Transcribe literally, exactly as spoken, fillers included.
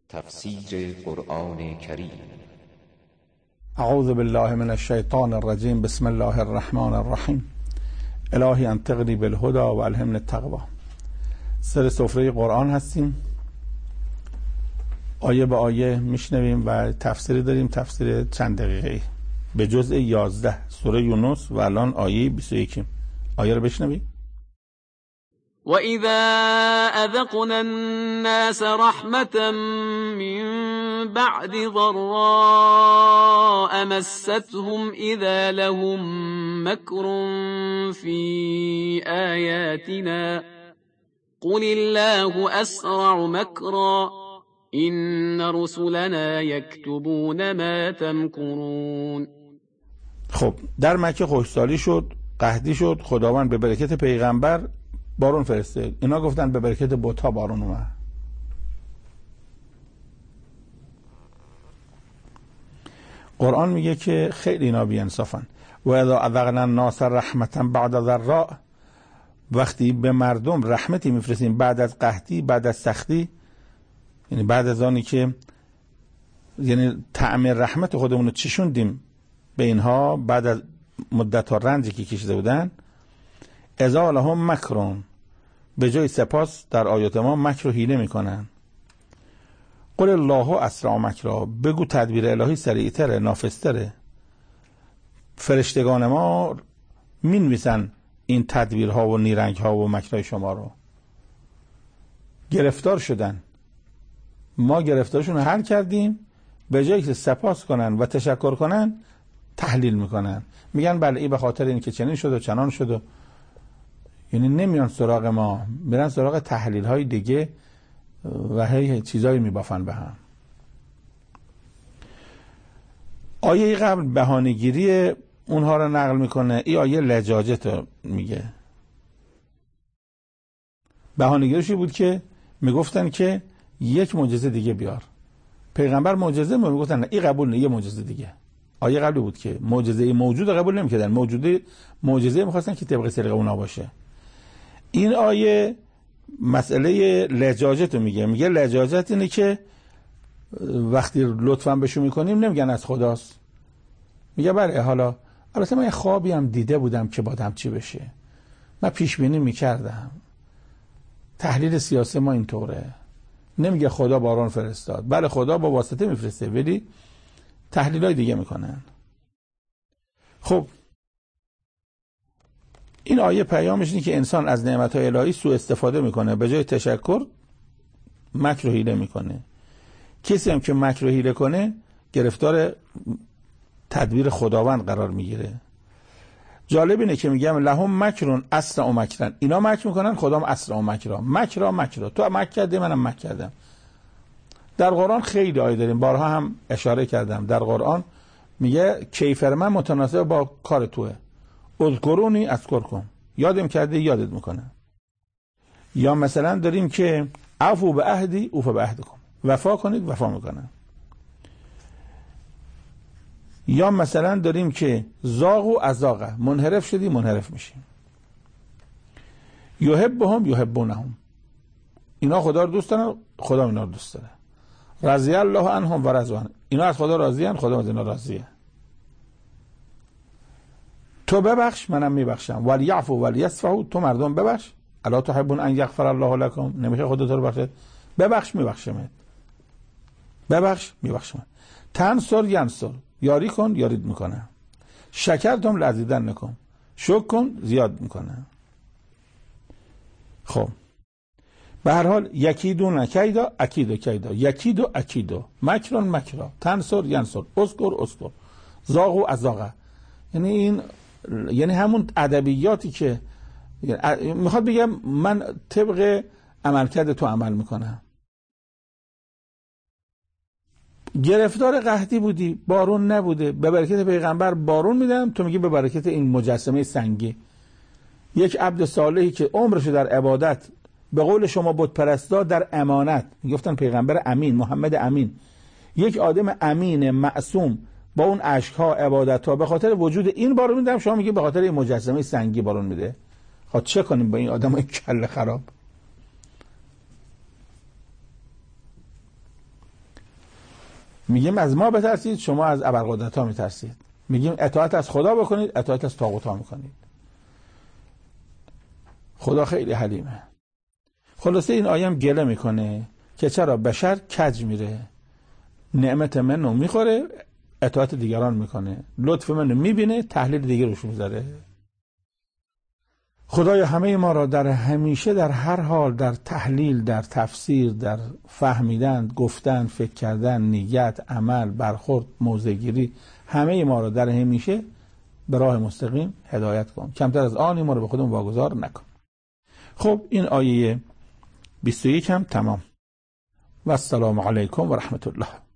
تفسیر قرآن کریم. اعوذ بالله من الشیطان الرجیم. بسم الله الرحمن الرحیم. الهی انطقنی بالهدى و الهمنی التقوی. سر سفره قرآن هستیم، آیه به آیه میشنویم و تفسیری داریم، تفسیر چند دقیقه‌ای به جزء یازده سوره یونس و الان آیه بیست و یک. آیه رو بشنویم. وَإِذَا أَذَقْنَا النَّاسَ رَحْمَةً مِّن بَعْدِ ضَرَّاءَ مَسَّتْهُمْ إِذَا لَهُم مَّكْرٌ فِي آيَاتِنَا قُلِ اللَّهُ أَسْرَعُ مَكْرًا إِنَّ رُسُلَنَا يَكْتُبُونَ مَا تَمْكُرُونَ. خب در مکه خشکسالی شد، قحطی شد، خداوند به برکت پیغمبر بارون فرسته. اینا گفتن به برکت بت‌ها بارون اومد. قرآن میگه که خیلی اینا بی انصافن. و اذا اذقنا الناس رحمتا بعد ضراء، وقتی به مردم رحمتی میفرستیم بعد از قحطی، بعد از سختی، یعنی بعد از آنی که یعنی طعم رحمت خودمون رو چشوندیم به اینها بعد از مدت ها رنجی که کشیده بودن، اذا لهم مکرون، به جای سپاس در آیات ما مکر و حیله میکنن. قل الله اسرع مکرا، بگو تدبیر الهی سریعتره، نافذتره. فرشتگان ما مینویسن این تدبیرها و نیرنگها و مکرهای شما رو. گرفتار شدن، ما گرفتارشون رو حل کردیم، به جایی که سپاس کنن و تشکر کنن تحلیل میکنن، میگن بله این به خاطر این که چنین شد و چنان شد و یعنی نمیان سراغ ما، میرن سراغ تحلیل های دیگه و هی چیزایی میبافن به هم. آیه قبل بهانه‌گیری اونها رو نقل میکنه، این آیه لجاجت رو میگه. بهانه‌گیریش بود که میگفتن که یک معجزه دیگه بیار. پیغمبر معجزه میگفتن این قبول نه، یه معجزه دیگه. آیه قبلی بود که معجزه موجود قبول نمیکردن، موجوده معجزه میخواستن که طبق سلیقه اونا باشه. این آیه مسئله لجاجت رو میگه. میگه لجاجت اینه که وقتی لطفاً بهشون میکنیم نمیگن از خداست. میگه بله حالا البته من یه خوابی هم دیده بودم که بادم چی بشه، من پیش بینی میکردم، تحلیل سیاسی ما اینطوره. نمیگه خدا باران فرستاد، بله خدا با واسطه میفرسته ولی تحلیل های دیگه میکنن. خب این آیه پیامش اینه که انسان از نعمت‌های الهی سوء استفاده میکنه، به جای تشکر مکر و حیله میکنه. کسی هم که مکر و حیله کنه گرفتار تدبیر خداوند قرار میگیره. جالب اینه که میگم لهم مکرون اسرع مکرن، اینا مکر میکنن، خدام اسرع مکرا. مکرا مکرا، تو مکر کردی منم مکر کردم. در قرآن خیلی آیه داریم، بارها هم اشاره کردم. در قرآن میگه کیفر من متناسب با کار توه، اذکرونی اذکرکم، یادم کرده یادت میکنه. یا مثلا داریم که عفو به عهدی اوفا به عهدکم، وفا کنید وفا میکنن. یا مثلا داریم که زاغ و ازاغه، منحرف شدی منحرف میشیم. یحبهم یحبونهم، اینا خدا رو دوست دارن، خدا اینا رو دوست داره. رضی الله عنهم و رضوا عنه، اینا از خدا راضی ان، خدا از اینا راضیه. تو ببخش منم میبخشم، ولیعفو ولیصفحوا، تو مردم ببخش، الا تحبون ان یغفر الله لكم، نمیشه خدا تو رو بخشه؟ ببخش میبخشمت، ببخش میبخشمت. تنصر ینصر، یاری کن یارید میکنه. شکرتم لازیدنکم، شکر کن زیاد میکنه. خب به هر حال یکیدون کیدا اکیدو کیدا، یکیدو اکیدو، مکرون مکرا، تنصر ینصر، اذکر اذکر، زاغ و ازاغه. یعنی این یعنی همون ادبیاتی که میخواد بگم من طبق عملکرد تو عمل میکنم. گرفتار قحطی بودی، بارون نبوده، به برکت پیغمبر بارون میدم، تو میگی به برکت این مجسمه سنگی. یک عبد صالحی که عمرشو در عبادت، به قول شما بت پرستا در امانت، میگفتن پیغمبر امین، محمد امین، یک آدم امین معصوم با اون اشک‌ها عبادت‌ها، به خاطر وجود این بارون میدم، شما میگی به خاطر این مجسمه سنگی بارون میده. خب چه کنیم با این آدمای کله خراب؟ میگیم از ما بترسید، شما از ابرقدرت‌ها میترسید. میگیم اطاعت از خدا بکنید، اطاعت از طاغوت‌ها میکنید. خدا خیلی حلیمه. خلاصه این آیه هم گله میکنه که چرا بشر کج میره، نعمت منو میخوره، اطاعت دیگران میکنه، لطف منو میبینه، تحلیل دیگه روش میذاره. خدای همه ما را در همیشه، در هر حال، در تحلیل، در تفسیر، در فهمیدن، گفتن، فکر کردن، نیت، عمل، برخورد، موضع‌گیری، همه ما را در همیشه به راه مستقیم هدایت کن. کمتر از آنی ما رو به خودمون واگذار نکن. خب این آیه بیست و یک هم تمام. و السلام علیکم و رحمت الله.